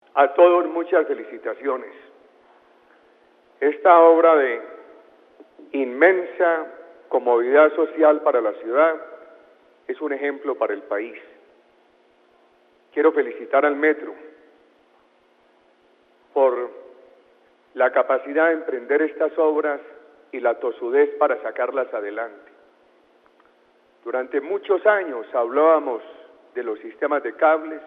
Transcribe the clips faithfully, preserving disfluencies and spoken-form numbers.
A todos muchas felicitaciones. Esta obra de inmensa comodidad social para la ciudad es un ejemplo para el país. Quiero felicitar al Metro por la capacidad de emprender estas obras y la tosudez para sacarlas adelante. Durante muchos años hablábamos de los sistemas de cables,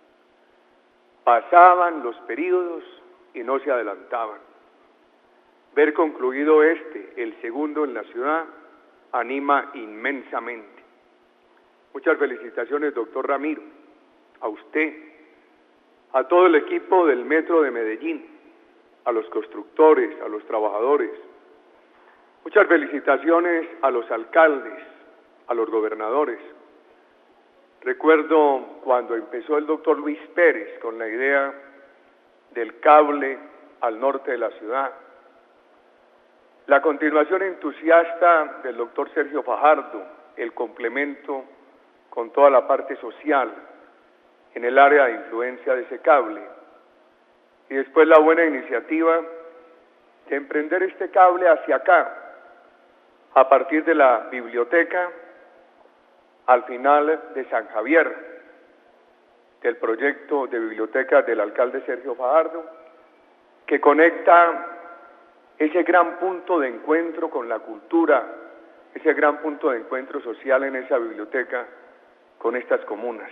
pasaban los periodos y no se adelantaban. Ver concluido este, el segundo en la ciudad, anima inmensamente. Muchas felicitaciones, doctor Ramiro, a usted, a todo el equipo del Metro de Medellín, a los constructores, a los trabajadores. Muchas felicitaciones a los alcaldes, a los gobernadores. Recuerdo cuando empezó el doctor Luis Pérez con la idea del cable al norte de la ciudad. La continuación entusiasta del doctor Sergio Fajardo, el complemento con toda la parte social en el área de influencia de ese cable. Y después la buena iniciativa de emprender este cable hacia acá, a partir de la biblioteca, al final de San Javier, del proyecto de biblioteca del alcalde Sergio Fajardo, que conecta ese gran punto de encuentro con la cultura, ese gran punto de encuentro social en esa biblioteca con estas comunas.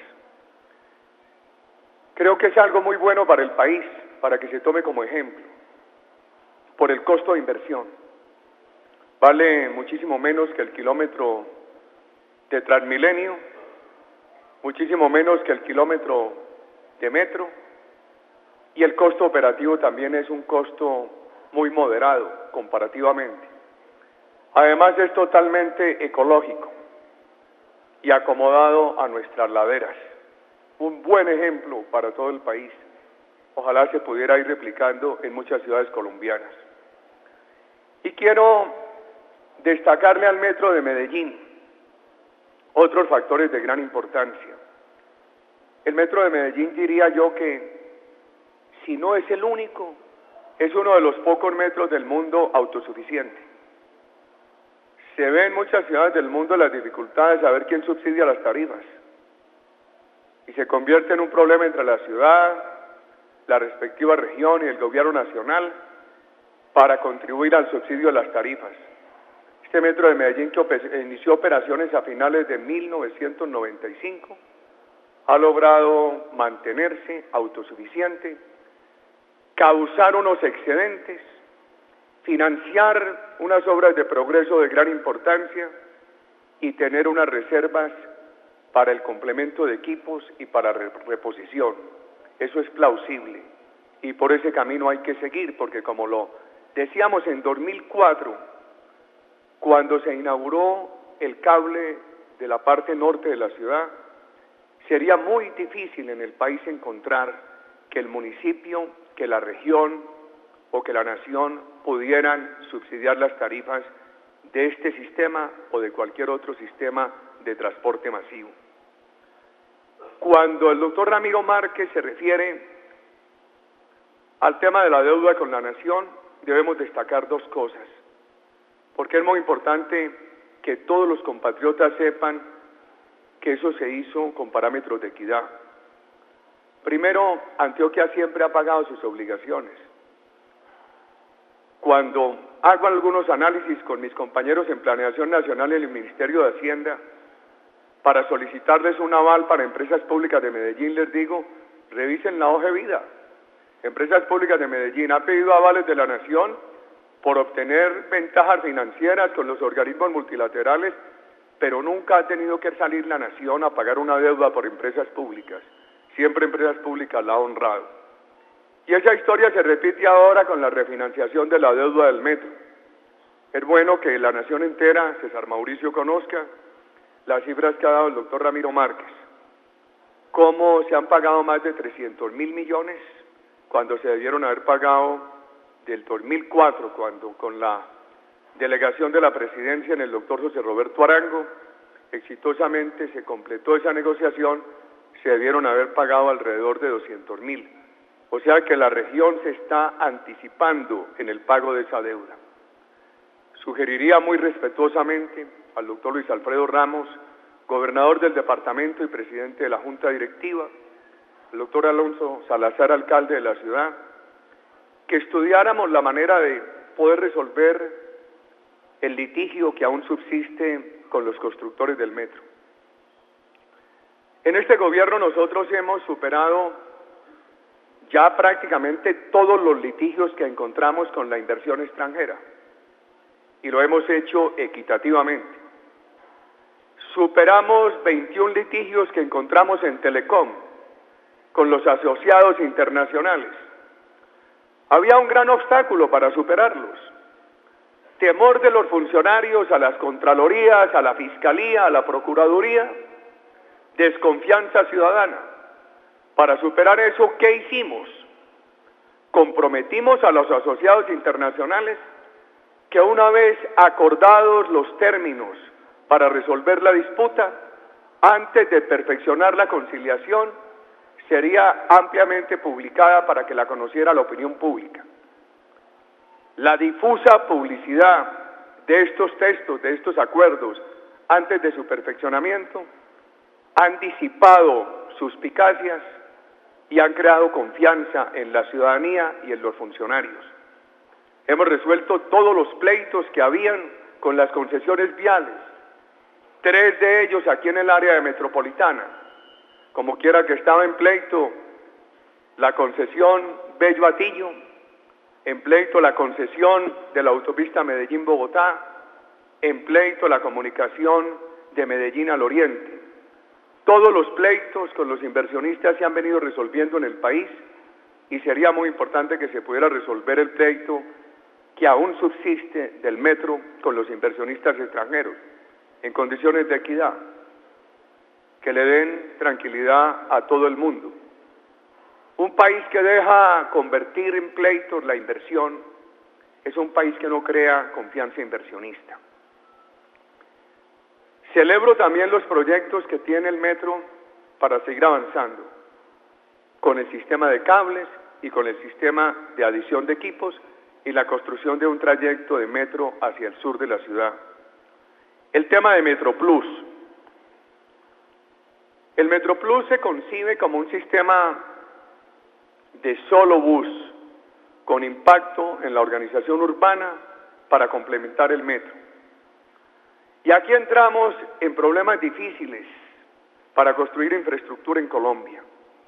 Creo que es algo muy bueno para el país, para que se tome como ejemplo, por el costo de inversión. Vale muchísimo menos que el kilómetro de Transmilenio, muchísimo menos que el kilómetro de metro, y el costo operativo también es un costo muy moderado comparativamente. Además es totalmente ecológico y acomodado a nuestras laderas. Un buen ejemplo para todo el país. Ojalá se pudiera ir replicando en muchas ciudades colombianas. Y quiero destacarle al Metro de Medellín otros factores de gran importancia. El Metro de Medellín, diría yo que, si no es el único, es uno de los pocos metros del mundo autosuficiente. Se ve en muchas ciudades del mundo las dificultades de saber quién subsidia las tarifas. Y se convierte en un problema entre la ciudad, la respectiva región y el gobierno nacional para contribuir al subsidio de las tarifas. Este Metro de Medellín, que inició operaciones a finales de mil novecientos noventa y cinco, ha logrado mantenerse autosuficiente, causar unos excedentes, financiar unas obras de progreso de gran importancia y tener unas reservas para el complemento de equipos y para reposición. Eso es plausible y por ese camino hay que seguir, porque como lo decíamos en dos mil cuatro, cuando se inauguró el cable de la parte norte de la ciudad, sería muy difícil en el país encontrar que el municipio, que la región o que la nación pudieran subsidiar las tarifas de este sistema o de cualquier otro sistema de transporte masivo. Cuando el doctor Ramiro Márquez se refiere al tema de la deuda con la nación, debemos destacar dos cosas, porque es muy importante que todos los compatriotas sepan que eso se hizo con parámetros de equidad. Primero, Antioquia siempre ha pagado sus obligaciones. Cuando hago algunos análisis con mis compañeros en Planeación Nacional y en el Ministerio de Hacienda, para solicitarles un aval para Empresas Públicas de Medellín, les digo, revisen la hoja de vida. Empresas Públicas de Medellín ha pedido avales de la Nación por obtener ventajas financieras con los organismos multilaterales, pero nunca ha tenido que salir la Nación a pagar una deuda por empresas públicas. Siempre Empresas Públicas la ha honrado. Y esa historia se repite ahora con la refinanciación de la deuda del Metro. Es bueno que la nación entera, César Mauricio, conozca las cifras que ha dado el doctor Ramiro Márquez. Cómo se han pagado más de trescientos mil millones cuando se debieron haber pagado del dos mil cuatro, cuando con la delegación de la presidencia en el doctor José Roberto Arango, exitosamente se completó esa negociación, se debieron haber pagado alrededor de doscientos mil. O sea que la región se está anticipando en el pago de esa deuda. Sugeriría muy respetuosamente al doctor Luis Alfredo Ramos, gobernador del departamento y presidente de la Junta Directiva, al doctor Alonso Salazar, alcalde de la ciudad, que estudiáramos la manera de poder resolver el litigio que aún subsiste con los constructores del metro. En este gobierno nosotros hemos superado ya prácticamente todos los litigios que encontramos con la inversión extranjera y lo hemos hecho equitativamente. Superamos veintiún litigios que encontramos en Telecom con los asociados internacionales. Había un gran obstáculo para superarlos: temor de los funcionarios a las contralorías, a la fiscalía, a la procuraduría, desconfianza ciudadana. Para superar eso, ¿qué hicimos? Comprometimos a los asociados internacionales que una vez acordados los términos para resolver la disputa, antes de perfeccionar la conciliación, sería ampliamente publicada para que la conociera la opinión pública. La difusa publicidad de estos textos, de estos acuerdos, antes de su perfeccionamiento, han disipado suspicacias y han creado confianza en la ciudadanía y en los funcionarios. Hemos resuelto todos los pleitos que habían con las concesiones viales, tres de ellos aquí en el área de metropolitana. Como quiera que estaba en pleito la concesión Bello-Atillo, en pleito la concesión de la autopista Medellín-Bogotá, en pleito la comunicación de Medellín al Oriente. Todos los pleitos con los inversionistas se han venido resolviendo en el país y sería muy importante que se pudiera resolver el pleito que aún subsiste del metro con los inversionistas extranjeros en condiciones de equidad, que le den tranquilidad a todo el mundo. Un país que deja convertir en pleitos la inversión es un país que no crea confianza inversionista. Celebro también los proyectos que tiene el metro para seguir avanzando con el sistema de cables y con el sistema de adición de equipos y la construcción de un trayecto de metro hacia el sur de la ciudad. El tema de MetroPlus. El MetroPlus se concibe como un sistema de solo bus con impacto en la organización urbana para complementar el metro. Y aquí entramos en problemas difíciles para construir infraestructura en Colombia.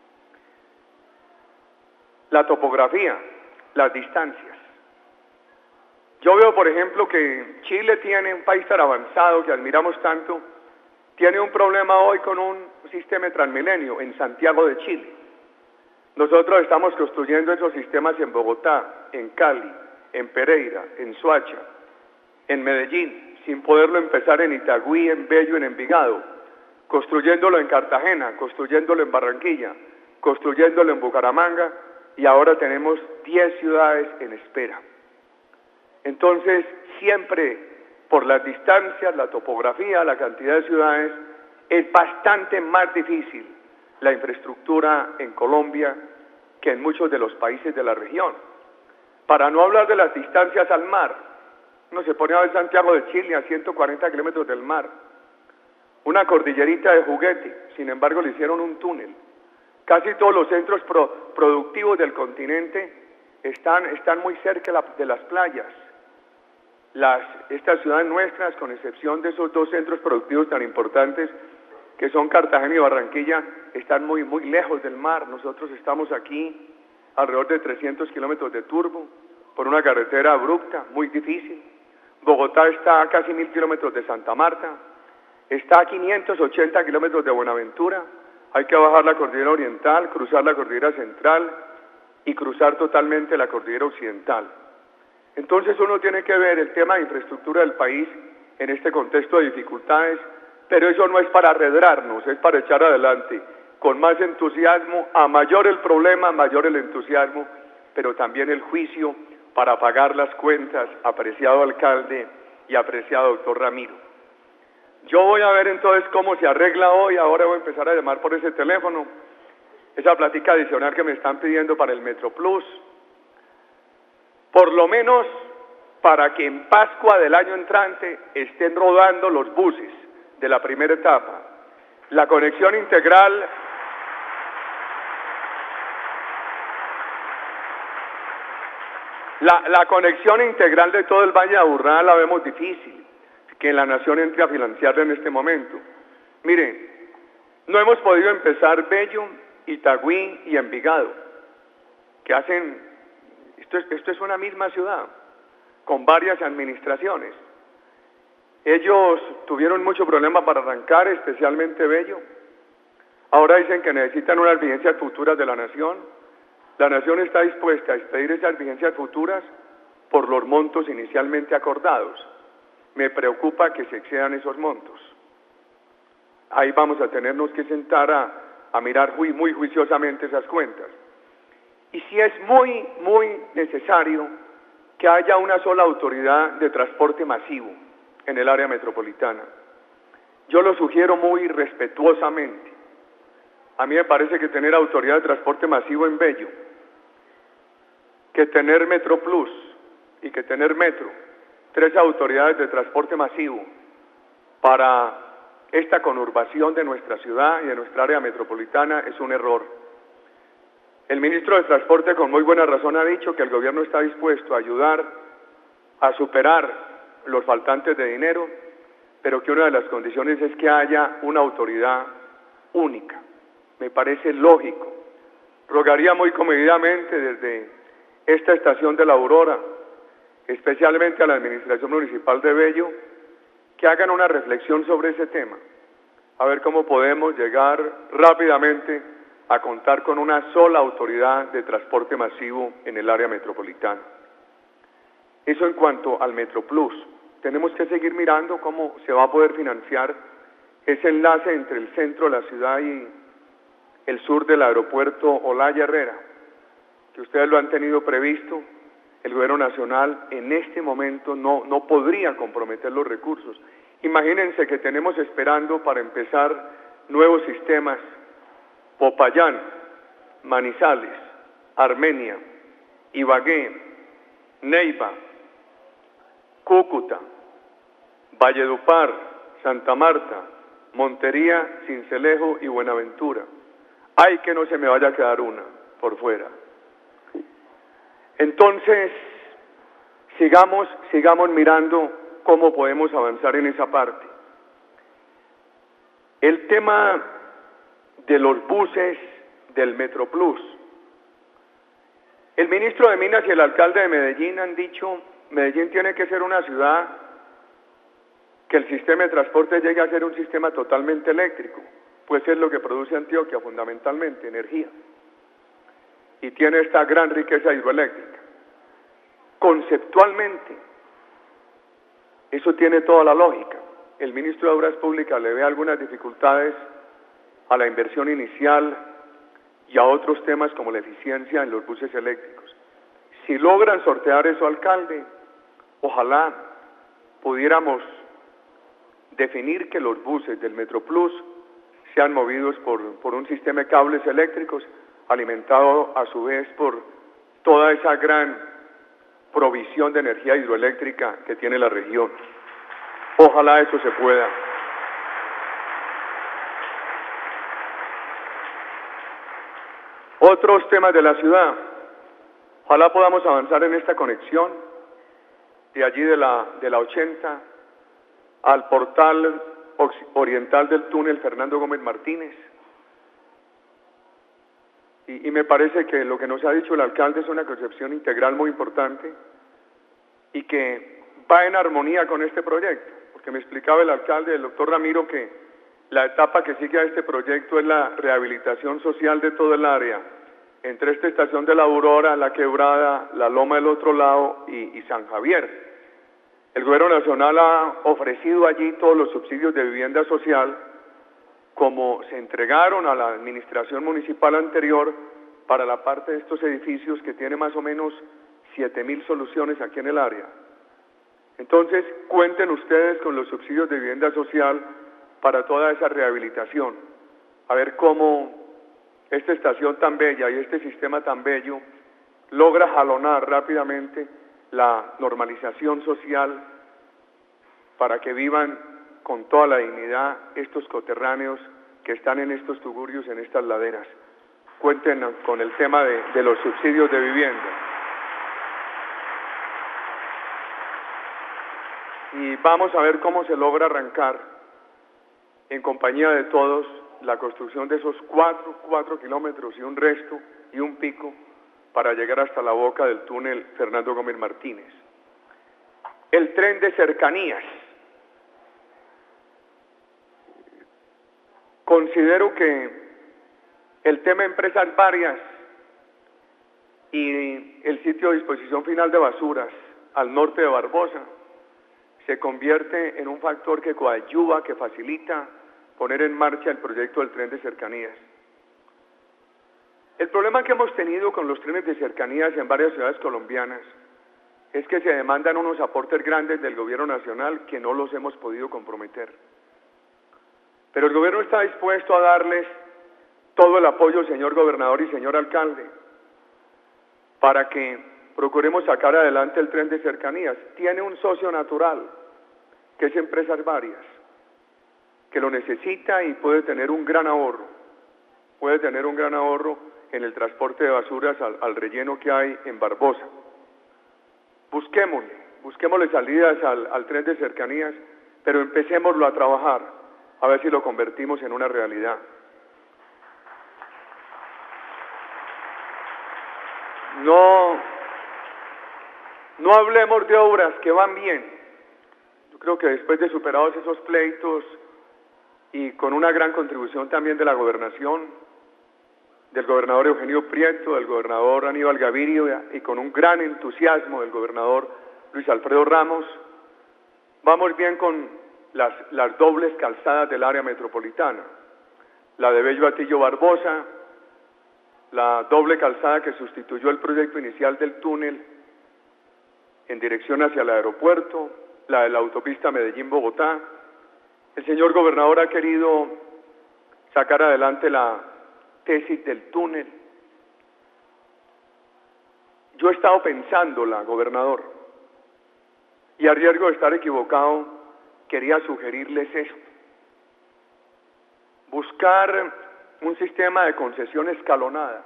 La topografía, las distancias. Yo veo, por ejemplo, que Chile tiene un país tan avanzado que admiramos tanto, tiene un problema hoy con un sistema de Transmilenio en Santiago de Chile. Nosotros estamos construyendo esos sistemas en Bogotá, en Cali, en Pereira, en Soacha, en Medellín, sin poderlo empezar en Itagüí, en Bello, en Envigado, construyéndolo en Cartagena, construyéndolo en Barranquilla, construyéndolo en Bucaramanga, y ahora tenemos diez ciudades en espera. Entonces, siempre por las distancias, la topografía, la cantidad de ciudades, es bastante más difícil la infraestructura en Colombia que en muchos de los países de la región. Para no hablar de las distancias al mar, uno se pone a ver Santiago de Chile a ciento cuarenta kilómetros del mar, una cordillerita de juguete, sin embargo le hicieron un túnel. Casi todos los centros pro, productivos del continente están, están muy cerca de las playas. Las, estas ciudades nuestras, con excepción de esos dos centros productivos tan importantes que son Cartagena y Barranquilla, están muy, muy lejos del mar. Nosotros estamos aquí alrededor de trescientos kilómetros de turbo, por una carretera abrupta, muy difícil. Bogotá está a casi mil kilómetros de Santa Marta, está a quinientos ochenta kilómetros de Buenaventura. Hay que bajar la cordillera oriental, cruzar la cordillera central y cruzar totalmente la cordillera occidental. Entonces uno tiene que ver el tema de infraestructura del país en este contexto de dificultades, pero eso no es para arredrarnos, es para echar adelante con más entusiasmo. A mayor el problema, mayor el entusiasmo, pero también el juicio para pagar las cuentas, apreciado alcalde y apreciado doctor Ramiro. Yo voy a ver entonces cómo se arregla hoy. Ahora voy a empezar a llamar por ese teléfono. esa plática adicional que me están pidiendo para el Metro Plus, por lo menos para que en Pascua del año entrante estén rodando los buses de la primera etapa. La conexión integral la, la conexión integral de todo el Valle de Aburrá la vemos difícil, que la nación entre a financiarla en este momento. Miren, no hemos podido empezar Bello, Itagüí y Envigado, que hacen, esto es, esto es una misma ciudad, con varias administraciones. Ellos tuvieron mucho problema para arrancar, especialmente Bello. Ahora dicen que necesitan unas vigencias futuras de la nación. La nación está dispuesta a expedir esas vigencias futuras por los montos inicialmente acordados. Me preocupa que se excedan esos montos. Ahí vamos a tenernos que sentar a, a mirar muy, muy juiciosamente esas cuentas. Y si es muy, muy necesario que haya una sola autoridad de transporte masivo en el área metropolitana. Yo lo sugiero muy respetuosamente. A mí me parece que tener autoridad de transporte masivo en Bello, que tener Metro Plus y que tener Metro, tres autoridades de transporte masivo para esta conurbación de nuestra ciudad y de nuestra área metropolitana es un error. El ministro de Transporte con muy buena razón ha dicho que el gobierno está dispuesto a ayudar a superar los faltantes de dinero, pero que una de las condiciones es que haya una autoridad única. Me parece lógico. Rogaría muy comedidamente desde esta estación de la Aurora, especialmente a la Administración Municipal de Bello, que hagan una reflexión sobre ese tema, a ver cómo podemos llegar rápidamente a contar con una sola autoridad de transporte masivo en el área metropolitana. Eso en cuanto al Metro Plus. Tenemos que seguir mirando cómo se va a poder financiar ese enlace entre el centro de la ciudad y el sur del aeropuerto Olaya Herrera, que ustedes lo han tenido previsto. El gobierno nacional en este momento no, no podría comprometer los recursos. Imagínense que tenemos esperando para empezar nuevos sistemas Popayán, Manizales, Armenia, Ibagué, Neiva, Cúcuta, Valledupar, Santa Marta, Montería, Sincelejo y Buenaventura. Ay, que no se me vaya a quedar una por fuera. Entonces, sigamos, sigamos mirando cómo podemos avanzar en esa parte. El tema de los buses del Metro Plus. El ministro de Minas y el alcalde de Medellín han dicho, Medellín tiene que ser una ciudad que el sistema de transporte llegue a ser un sistema totalmente eléctrico, pues es lo que produce Antioquia fundamentalmente, energía. Y tiene esta gran riqueza hidroeléctrica. Conceptualmente, eso tiene toda la lógica. El ministro de Obras Públicas le ve algunas dificultades a la inversión inicial y a otros temas como la eficiencia en los buses eléctricos. Si logran sortear eso, alcalde, ojalá pudiéramos definir que los buses del Metro Plus sean movidos por, por un sistema de cables eléctricos alimentado a su vez por toda esa gran provisión de energía hidroeléctrica que tiene la región. Ojalá eso se pueda. Otros temas de la ciudad. Ojalá podamos avanzar en esta conexión de allí de la, de la ochenta al portal oriental del túnel Fernando Gómez Martínez. Y, y me parece que lo que nos ha dicho el alcalde es una concepción integral muy importante y que va en armonía con este proyecto, porque me explicaba el alcalde, el doctor Ramiro, que la etapa que sigue a este proyecto es la rehabilitación social de todo el área, entre esta estación de la Aurora, La Quebrada, La Loma del Otro Lado y, y San Javier. El gobierno nacional ha ofrecido allí todos los subsidios de vivienda social, como se entregaron a la administración municipal anterior para la parte de estos edificios que tiene más o menos siete mil soluciones aquí en el área. Entonces, cuenten ustedes con los subsidios de vivienda social para toda esa rehabilitación, a ver cómo esta estación tan bella y este sistema tan bello logra jalonar rápidamente la normalización social para que vivan con toda la dignidad estos coterráneos que están en estos tugurios, en estas laderas. Cuenten con el tema de, de los subsidios de vivienda. Y vamos a ver cómo se logra arrancar, en compañía de todos, la construcción de esos cuatro, cuatro kilómetros y un resto y un pico para llegar hasta la boca del túnel Fernando Gómez Martínez. El tren de cercanías. Considero que el tema empresas varias y el sitio de disposición final de basuras al norte de Barbosa se convierte en un factor que coadyuva, que facilita poner en marcha el proyecto del tren de cercanías. El problema que hemos tenido con los trenes de cercanías en varias ciudades colombianas es que se demandan unos aportes grandes del gobierno nacional que no los hemos podido comprometer. Pero el gobierno está dispuesto a darles todo el apoyo, señor gobernador y señor alcalde, para que procuremos sacar adelante el tren de cercanías. Tiene un socio natural, que es Empresas Varias, que lo necesita y puede tener un gran ahorro, puede tener un gran ahorro en el transporte de basuras al, al relleno que hay en Barbosa. Busquémosle, busquémosle salidas al, al tren de cercanías, pero empecémoslo a trabajar, a ver si lo convertimos en una realidad. No, no hablemos de obras que van bien. Yo creo que después de superados esos pleitos y con una gran contribución también de la gobernación, del gobernador Eugenio Prieto, del gobernador Aníbal Gavirio y con un gran entusiasmo del gobernador Luis Alfredo Ramos, vamos bien con las, las dobles calzadas del área metropolitana, la de Bello Atillo Barbosa, la doble calzada que sustituyó el proyecto inicial del túnel en dirección hacia el aeropuerto, la de la autopista Medellín-Bogotá. El señor gobernador ha querido sacar adelante la tesis del túnel. Yo he estado pensándola, gobernador, y a riesgo de estar equivocado, quería sugerirles esto. Buscar un sistema de concesión escalonada,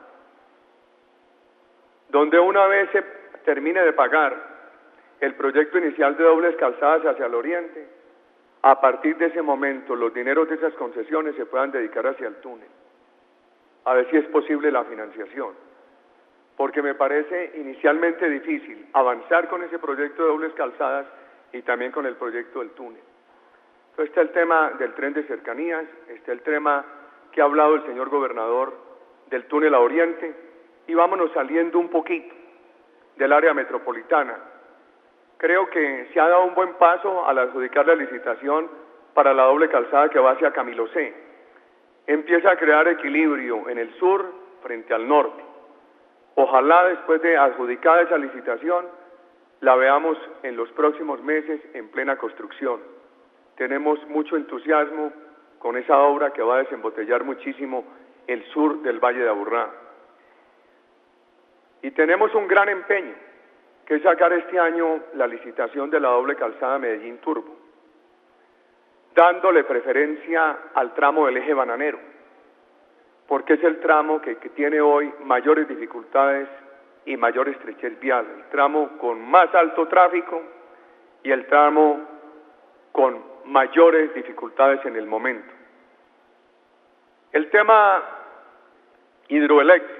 donde una vez se termine de pagar el proyecto inicial de dobles calzadas hacia el oriente, a partir de ese momento los dineros de esas concesiones se puedan dedicar hacia el túnel, a ver si es posible la financiación, porque me parece inicialmente difícil avanzar con ese proyecto de dobles calzadas y también con el proyecto del túnel. Entonces está el tema del tren de cercanías, está el tema que ha hablado el señor gobernador del túnel a Oriente, y vámonos saliendo un poquito del área metropolitana. Creo que se ha dado un buen paso al adjudicar la licitación para la doble calzada que va hacia Camilo C. Empieza a crear equilibrio en el sur frente al norte. Ojalá después de adjudicada esa licitación la veamos en los próximos meses en plena construcción. Tenemos mucho entusiasmo con esa obra que va a desembotellar muchísimo el sur del Valle de Aburrá. Y tenemos un gran empeño, que es sacar este año la licitación de la doble calzada Medellín-Turbo, dándole preferencia al tramo del eje bananero, porque es el tramo que, que tiene hoy mayores dificultades y mayor estrechez vial, el tramo con más alto tráfico y el tramo con mayores dificultades en el momento. El tema hidroeléctrico.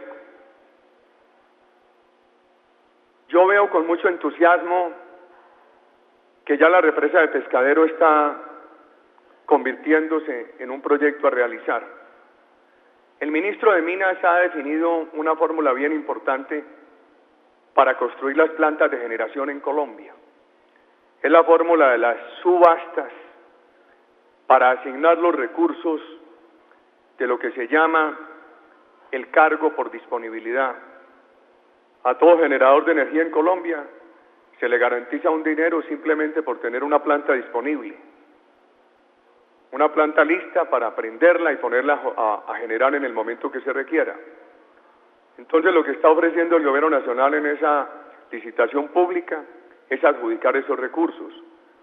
Yo veo con mucho entusiasmo que ya la represa de Pescadero está convirtiéndose en un proyecto a realizar. El ministro de Minas ha definido una fórmula bien importante para construir las plantas de generación en Colombia. Es la fórmula de las subastas para asignar los recursos de lo que se llama el cargo por disponibilidad. A todo generador de energía en Colombia se le garantiza un dinero simplemente por tener una planta disponible. una planta lista para prenderla y ponerla a, a generar en el momento que se requiera. Entonces lo que está ofreciendo el Gobierno Nacional en esa licitación pública es adjudicar esos recursos.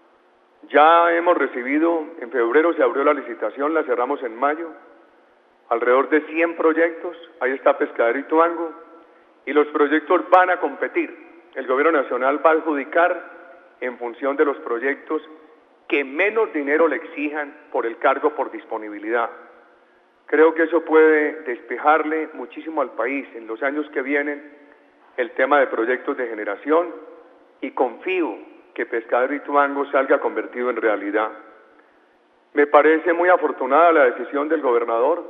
Ya hemos recibido, en febrero se abrió la licitación, la cerramos en mayo, alrededor de cien proyectos, ahí está Pescadero Ituango, y los proyectos van a competir. El Gobierno Nacional va a adjudicar en función de los proyectos que menos dinero le exijan por el cargo por disponibilidad. Creo que eso puede despejarle muchísimo al país en los años que vienen el tema de proyectos de generación y confío que Pescadero Ituango salga convertido en realidad. Me parece muy afortunada la decisión del gobernador,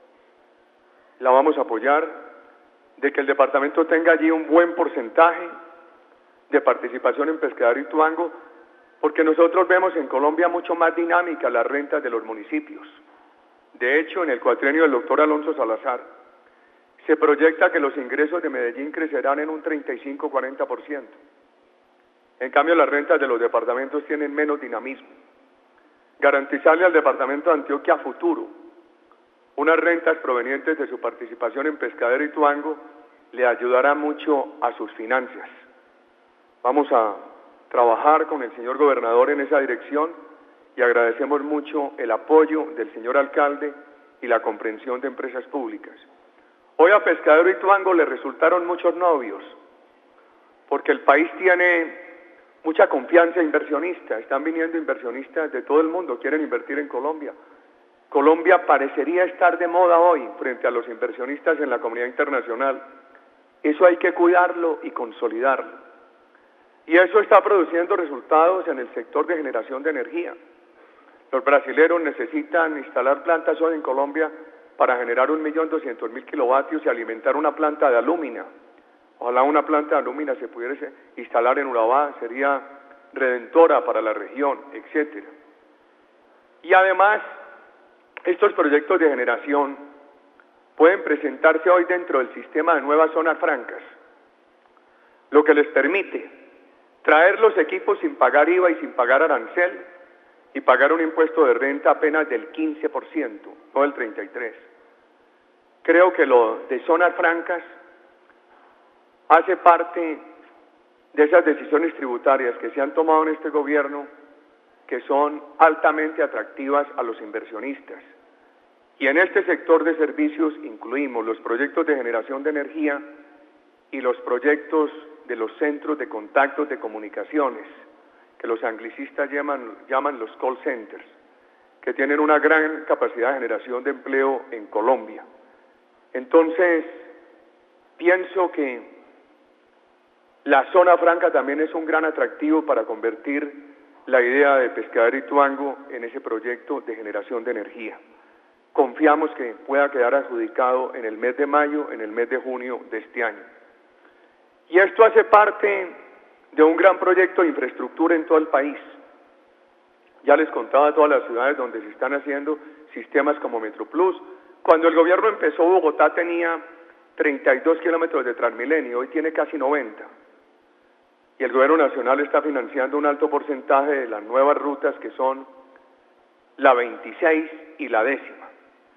la vamos a apoyar, de que el departamento tenga allí un buen porcentaje de participación en Pescadero Ituango, porque nosotros vemos en Colombia mucho más dinámica las rentas de los municipios. De hecho, en el cuatrienio del doctor Alonso Salazar, se proyecta que los ingresos de Medellín crecerán en un treinta y cinco a cuarenta por ciento. En cambio, las rentas de los departamentos tienen menos dinamismo. Garantizarle al departamento de Antioquia a futuro unas rentas provenientes de su participación en Pescadero Ituango le ayudará mucho a sus finanzas. Vamos a trabajar con el señor gobernador en esa dirección y agradecemos mucho el apoyo del señor alcalde y la comprensión de empresas públicas. Hoy a Pescadero Ituango le resultaron muchos novios, porque el país tiene mucha confianza inversionista, están viniendo inversionistas de todo el mundo, quieren invertir en Colombia. Colombia parecería estar de moda hoy frente a los inversionistas en la comunidad internacional. Eso hay que cuidarlo y consolidarlo. Y eso está produciendo resultados en el sector de generación de energía. Los brasileños necesitan instalar plantas hoy en Colombia para generar un millón doscientos mil kilovatios y alimentar una planta de alúmina. Ojalá una planta de alúmina se pudiera instalar en Urabá, sería redentora para la región, etcétera. Y además, estos proyectos de generación pueden presentarse hoy dentro del sistema de nuevas zonas francas, lo que les permite traer los equipos sin pagar I V A y sin pagar arancel y pagar un impuesto de renta apenas del quince por ciento, no del treinta y tres por ciento. Creo que lo de zonas francas hace parte de esas decisiones tributarias que se han tomado en este gobierno que son altamente atractivas a los inversionistas. Y en este sector de servicios incluimos los proyectos de generación de energía y los proyectos de los centros de contactos de comunicaciones, que los anglicistas llaman, llaman los call centers, que tienen una gran capacidad de generación de empleo en Colombia. Entonces, pienso que la zona franca también es un gran atractivo para convertir la idea de Pescadero Ituango en ese proyecto de generación de energía. Confiamos que pueda quedar adjudicado en el mes de mayo, en el mes de junio de este año. Y esto hace parte de un gran proyecto de infraestructura en todo el país. Ya les contaba todas las ciudades donde se están haciendo sistemas como Metroplus. Cuando el gobierno empezó, Bogotá tenía treinta y dos kilómetros de Transmilenio, hoy tiene casi noventa. Y el gobierno nacional está financiando un alto porcentaje de las nuevas rutas que son la veintiséis y la décima.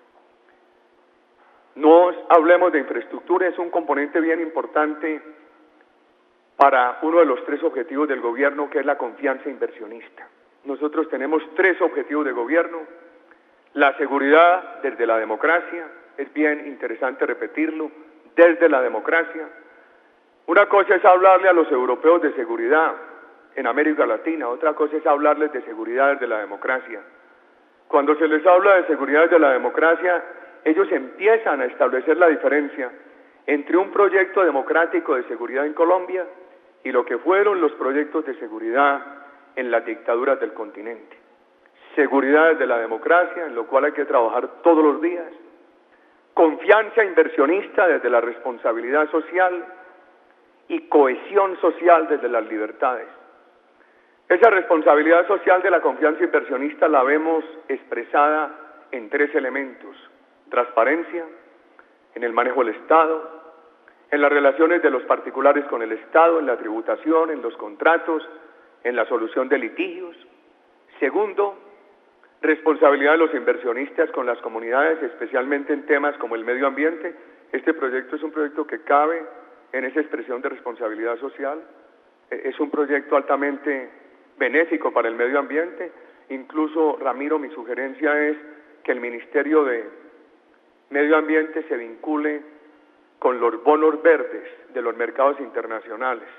No hablemos de infraestructura, es un componente bien importante para uno de los tres objetivos del gobierno, que es la confianza inversionista. Nosotros tenemos tres objetivos de gobierno: la seguridad desde la democracia, es bien interesante repetirlo, desde la democracia. Una cosa es hablarle a los europeos de seguridad en América Latina, otra cosa es hablarles de seguridad desde la democracia. Cuando se les habla de seguridad desde la democracia, ellos empiezan a establecer la diferencia entre un proyecto democrático de seguridad en Colombia y lo que fueron los proyectos de seguridad en las dictaduras del continente. Seguridad desde la democracia, en lo cual hay que trabajar todos los días. Confianza inversionista desde la responsabilidad social y cohesión social desde las libertades. Esa responsabilidad social de la confianza inversionista la vemos expresada en tres elementos: transparencia, en el manejo del Estado, en las relaciones de los particulares con el Estado, en la tributación, en los contratos, en la solución de litigios. Segundo, responsabilidad de los inversionistas con las comunidades, especialmente en temas como el medio ambiente. Este proyecto es un proyecto que cabe en esa expresión de responsabilidad social, es un proyecto altamente benéfico para el medio ambiente. Incluso, Ramiro, mi sugerencia es que el Ministerio de Medio Ambiente se vincule con los bonos verdes de los mercados internacionales.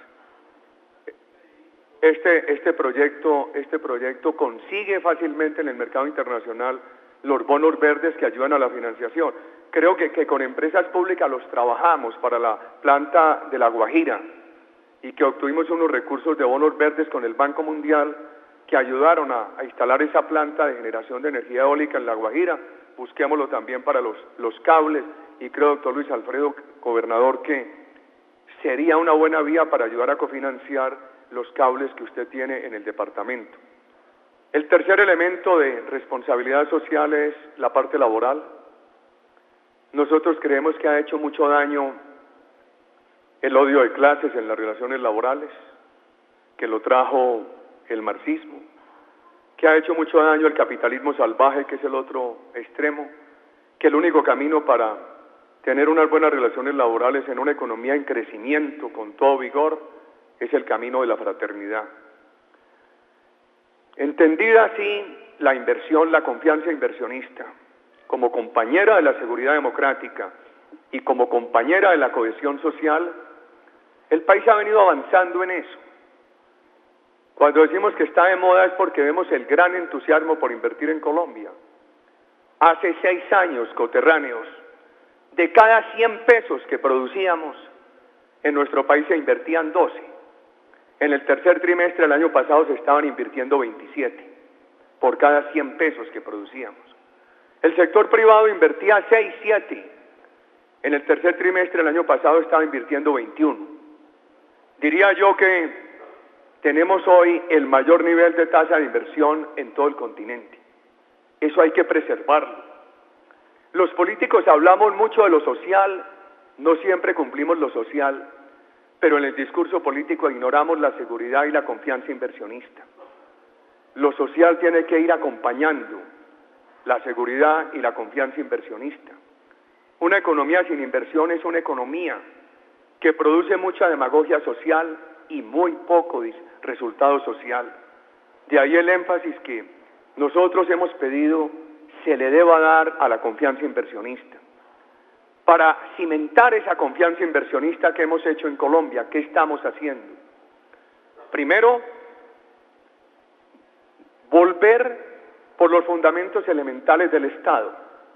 Este, este, proyecto, este proyecto consigue fácilmente en el mercado internacional los bonos verdes que ayudan a la financiación. Creo que, que con empresas públicas los trabajamos para la planta de La Guajira y que obtuvimos unos recursos de bonos verdes con el Banco Mundial que ayudaron a, a instalar esa planta de generación de energía eólica en La Guajira. Busquémoslo también para los, los cables y creo, doctor Luis Alfredo, gobernador, que sería una buena vía para ayudar a cofinanciar los cables que usted tiene en el departamento. El tercer elemento de responsabilidad social es la parte laboral. Nosotros creemos que ha hecho mucho daño el odio de clases en las relaciones laborales, que lo trajo el marxismo, que ha hecho mucho daño el capitalismo salvaje, que es el otro extremo, que el único camino para tener unas buenas relaciones laborales en una economía en crecimiento con todo vigor es el camino de la fraternidad. Entendida así la inversión, la confianza inversionista, como compañera de la seguridad democrática y como compañera de la cohesión social, el país ha venido avanzando en eso. Cuando decimos que está de moda es porque vemos el gran entusiasmo por invertir en Colombia. Hace seis años, coterráneos, de cada cien pesos que producíamos, en nuestro país se invertían doce. En el tercer trimestre del año pasado se estaban invirtiendo veintisiete por cada cien pesos que producíamos. El sector privado invertía seis, siete. En el tercer trimestre del año pasado estaba invirtiendo veintiuno. Diría yo que tenemos hoy el mayor nivel de tasa de inversión en todo el continente. Eso hay que preservarlo. Los políticos hablamos mucho de lo social, no siempre cumplimos lo social, pero en el discurso político ignoramos la seguridad y la confianza inversionista. Lo social tiene que ir acompañando la seguridad y la confianza inversionista. Una economía sin inversión es una economía que produce mucha demagogia social y muy poco resultado social. De ahí el énfasis que nosotros hemos pedido se le deba dar a la confianza inversionista. Para cimentar esa confianza inversionista que hemos hecho en Colombia, ¿qué estamos haciendo? Primero, volver por los fundamentos elementales del Estado.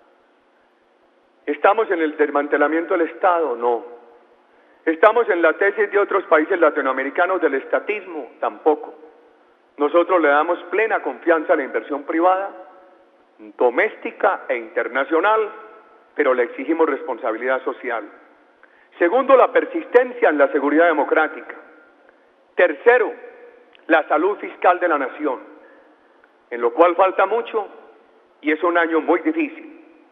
¿Estamos en el desmantelamiento del Estado? No. ¿Estamos en la tesis de otros países latinoamericanos del estatismo? Tampoco. Nosotros le damos plena confianza a la inversión privada, doméstica e internacional, pero le exigimos responsabilidad social. Segundo, la persistencia en la seguridad democrática. Tercero, la salud fiscal de la nación, en lo cual falta mucho y es un año muy difícil.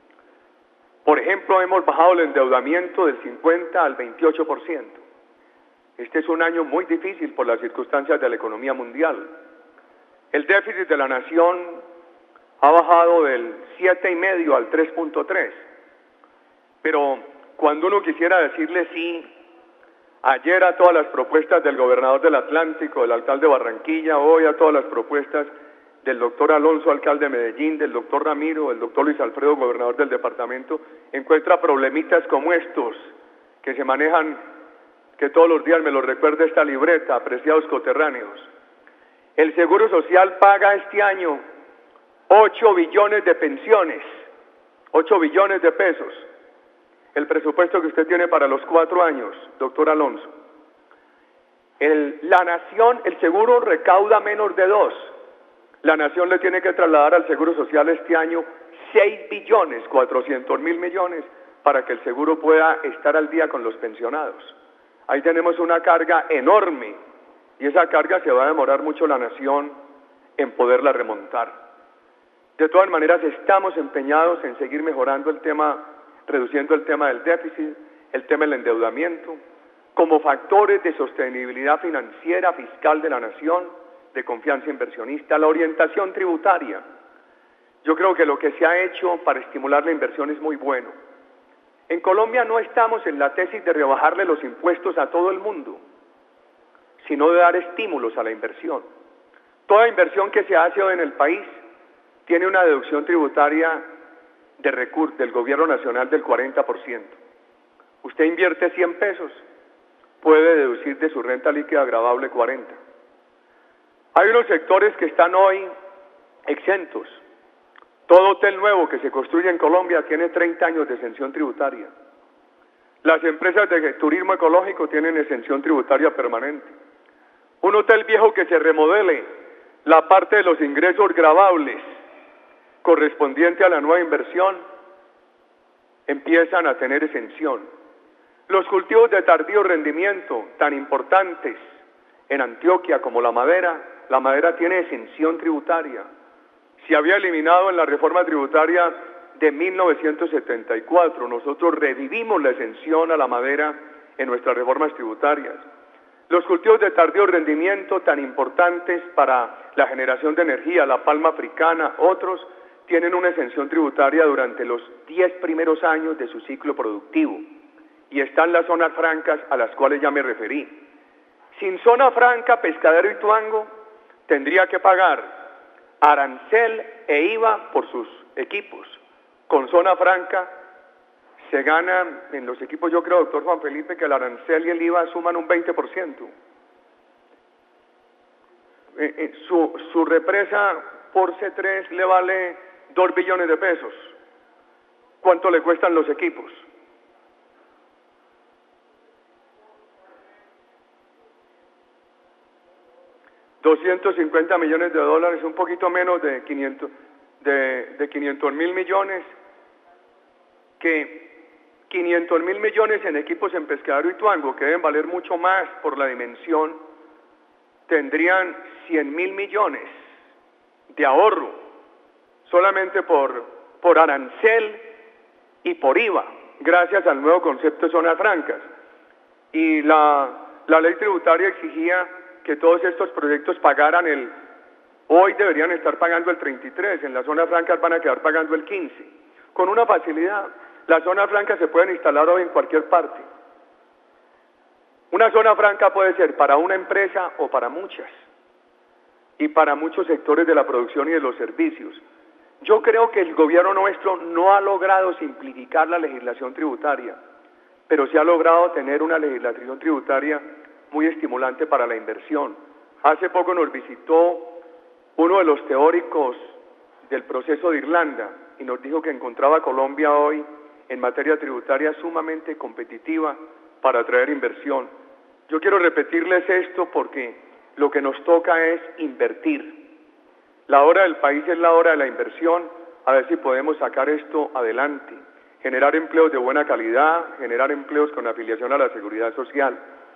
Por ejemplo, hemos bajado el endeudamiento del cincuenta al veintiocho por ciento. Este es un año muy difícil por las circunstancias de la economía mundial. El déficit de la nación ha bajado del siete coma cinco al tres punto tres. Pero cuando uno quisiera decirle sí, ayer a todas las propuestas del gobernador del Atlántico, del alcalde de Barranquilla, hoy a todas las propuestas del doctor Alonso, alcalde de Medellín, del doctor Ramiro, del doctor Luis Alfredo, gobernador del departamento, encuentra problemitas como estos, que se manejan, que todos los días me lo recuerda esta libreta, apreciados coterráneos. El Seguro Social paga este año ocho billones de pensiones, ocho billones de pesos. El presupuesto que usted tiene para los cuatro años, doctor Alonso. El, la nación, el seguro recauda menos de dos. La nación le tiene que trasladar al Seguro Social este año seis billones cuatrocientos mil millones para que el seguro pueda estar al día con los pensionados. Ahí tenemos una carga enorme y esa carga se va a demorar mucho la nación en poderla remontar. De todas maneras, estamos empeñados en seguir mejorando el tema, reduciendo el tema del déficit, el tema del endeudamiento, como factores de sostenibilidad financiera, fiscal de la nación, de confianza inversionista, la orientación tributaria. Yo creo que lo que se ha hecho para estimular la inversión es muy bueno. En Colombia no estamos en la tesis de rebajarle los impuestos a todo el mundo, sino de dar estímulos a la inversión. Toda inversión que se hace hoy en el país tiene una deducción tributaria de recursos del gobierno nacional del cuarenta por ciento. Usted invierte cien pesos, puede deducir de su renta líquida gravable cuarenta. Hay unos sectores que están hoy exentos. Todo hotel nuevo que se construye en Colombia tiene treinta años de exención tributaria. Las empresas de turismo ecológico tienen exención tributaria permanente. Un hotel viejo que se remodele, la parte de los ingresos gravables correspondiente a la nueva inversión empiezan a tener exención. Los cultivos de tardío rendimiento, tan importantes en Antioquia como la madera, la madera tiene exención tributaria. Se había eliminado en la reforma tributaria de mil novecientos setenta y cuatro. Nosotros revivimos la exención a la madera en nuestras reformas tributarias. Los cultivos de tardío rendimiento, tan importantes para la generación de energía, la palma africana, otros, tienen una exención tributaria durante los diez primeros años de su ciclo productivo. Y están las zonas francas a las cuales ya me referí. Sin zona franca, Pescadero Ituango tendría que pagar arancel e I V A por sus equipos. Con zona franca se gana en los equipos, yo creo, doctor Juan Felipe, que el arancel y el I V A suman un veinte por ciento. Eh, eh, su, su represa por C tres le vale dos billones de pesos. ¿Cuánto le cuestan los equipos? doscientos cincuenta millones de dólares, un poquito menos de quinientos, de, de quinientos mil millones, que quinientos mil millones en equipos en Pescadero Ituango, que deben valer mucho más por la dimensión, tendrían cien mil millones de ahorro, solamente por, por arancel y por I V A, gracias al nuevo concepto de zonas francas. Y la, la ley tributaria exigía que todos estos proyectos pagaran el, hoy deberían estar pagando el treinta y tres, en las zonas francas van a quedar pagando el quince, con una facilidad. Las zonas francas se pueden instalar hoy en cualquier parte. Una zona franca puede ser para una empresa o para muchas, y para muchos sectores de la producción y de los servicios. Yo creo que el gobierno nuestro no ha logrado simplificar la legislación tributaria, pero sí ha logrado tener una legislación tributaria muy estimulante para la inversión. Hace poco nos visitó uno de los teóricos del proceso de Irlanda y nos dijo que encontraba a Colombia hoy en materia tributaria sumamente competitiva para atraer inversión. Yo quiero repetirles esto porque lo que nos toca es invertir. La hora del país es la hora de la inversión, a ver si podemos sacar esto adelante, generar empleos de buena calidad, generar empleos con afiliación a la seguridad social.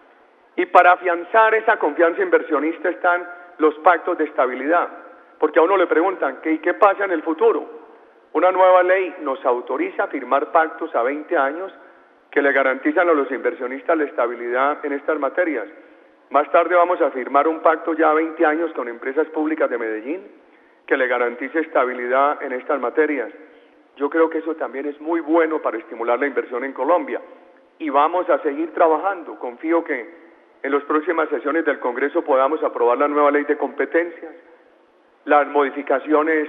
Y para afianzar esa confianza inversionista están los pactos de estabilidad, porque a uno le preguntan, ¿qué, ¿qué pasa en el futuro? Una nueva ley nos autoriza a firmar pactos a veinte años que le garantizan a los inversionistas la estabilidad en estas materias. Más tarde vamos a firmar un pacto ya a veinte años con empresas públicas de Medellín que le garantice estabilidad en estas materias. Yo creo que eso también es muy bueno para estimular la inversión en Colombia y vamos a seguir trabajando. Confío que en las próximas sesiones del Congreso podamos aprobar la nueva ley de competencias, las modificaciones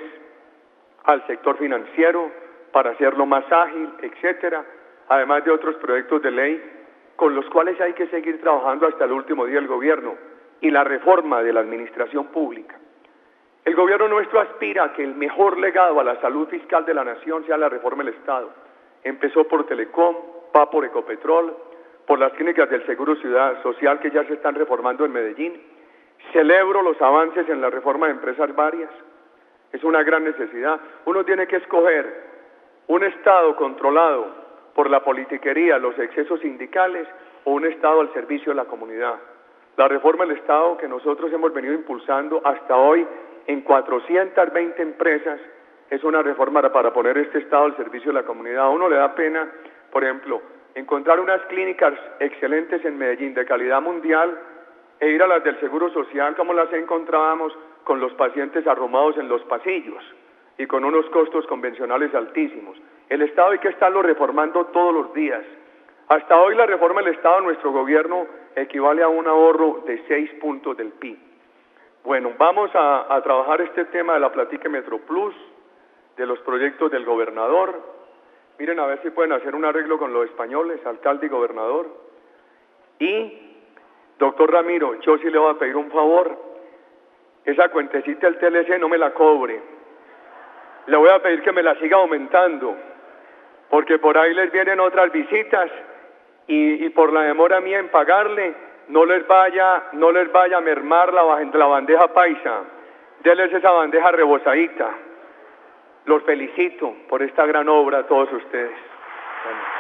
al sector financiero para hacerlo más ágil, etcétera, además de otros proyectos de ley con los cuales hay que seguir trabajando hasta el último día del gobierno, y la reforma de la administración pública. El gobierno nuestro aspira a que el mejor legado a la salud fiscal de la nación sea la reforma del Estado. Empezó por Telecom, va por Ecopetrol, por las clínicas del Seguro Ciudad Social que ya se están reformando en Medellín. Celebro los avances en la reforma de empresas varias. Es una gran necesidad. Uno tiene que escoger un Estado controlado por la politiquería, los excesos sindicales, o un Estado al servicio de la comunidad. La reforma del Estado que nosotros hemos venido impulsando hasta hoy en cuatrocientas veinte empresas es una reforma para poner este Estado al servicio de la comunidad. A uno le da pena, por ejemplo, encontrar unas clínicas excelentes en Medellín de calidad mundial e ir a las del Seguro Social como las encontrábamos con los pacientes arrumados en los pasillos. y con unos costos convencionales altísimos. El Estado hay que estarlo reformando todos los días. Hasta hoy la reforma del Estado de nuestro gobierno equivale a un ahorro de seis puntos del P I B. Bueno, vamos a, a trabajar este tema de la Platique Metro Plus, de los proyectos del gobernador. Miren a ver si pueden hacer un arreglo con los españoles, alcalde y gobernador. Y, doctor Ramiro, yo sí le voy a pedir un favor. Esa cuentecita del T L C no me la cobre. Le voy a pedir que me la siga aumentando, porque por ahí les vienen otras visitas y, y por la demora mía en pagarle, no les vaya, no les vaya a mermar la, la bandeja paisa. Denles esa bandeja rebosadita. Los felicito por esta gran obra a todos ustedes. Bueno.